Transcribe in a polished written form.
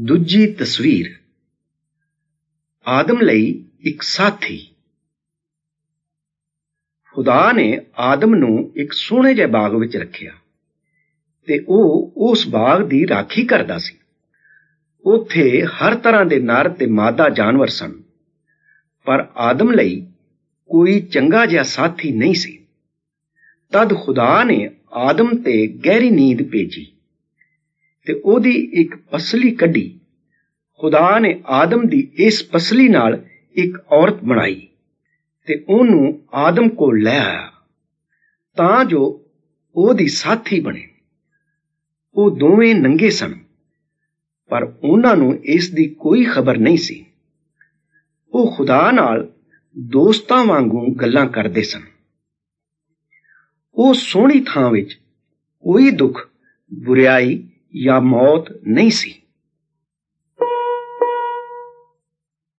ਦੂਜੀ ਤਸਵੀਰ। ਆਦਮ ਲਈ ਇੱਕ ਸਾਥੀ। ਖੁਦਾ ਨੇ ਆਦਮ ਨੂੰ ਇੱਕ ਸੋਹਣੇ ਜਿਹੇ ਬਾਗ ਵਿੱਚ ਰੱਖਿਆ ਤੇ ਉਹ ਉਸ ਬਾਗ ਦੀ ਰਾਖੀ ਕਰਦਾ ਸੀ। ਉੱਥੇ ਹਰ ਤਰ੍ਹਾਂ ਦੇ ਨਰ ਤੇ ਮਾਦਾ ਜਾਨਵਰ ਸਨ, ਪਰ ਆਦਮ ਲਈ ਕੋਈ ਚੰਗਾ ਜਿਹਾ ਸਾਥੀ ਨਹੀਂ ਸੀ। ਤਦ ਖੁਦਾ ਨੇ ਆਦਮ ਤੇ ਗਹਿਰੀ ਨੀਂਦ ਭੇਜੀ ਤੇ ਉਹਦੀ ਇੱਕ ਪਸਲੀ ਕੱਢੀ। ਖੁਦਾ ਨੇ ਆਦਮ ਦੀ ਇਸ ਪਸਲੀ ਨਾਲ ਇੱਕ ਔਰਤ ਬਣਾਈ ਤੇ ਉਹਨੂੰ ਆਦਮ ਕੋਲ ਲੈ ਆਇਆ ਤਾਂ ਜੋ ਉਹਦੀ ਸਾਥੀ ਬਣੇ। ਉਹ ਦੋਵੇਂ ਨੰਗੇ ਸਨ, ਪਰ ਉਹਨਾਂ ਨੂੰ ਇਸ ਦੀ ਕੋਈ ਖਬਰ ਨਹੀਂ ਸੀ। ਉਹ ਖੁਦਾ ਨਾਲ ਦੋਸਤਾਂ ਵਾਂਗੂ ਗੱਲਾਂ ਕਰਦੇ ਸਨ। ਉਹ ਸੋਹਣੀ ਥਾਂ ਵਿੱਚ ਕੋਈ ਦੁੱਖ, ਬੁਰਿਆਈ ਜਾਂ ਮੌਤ ਨਹੀਂ ਸੀ।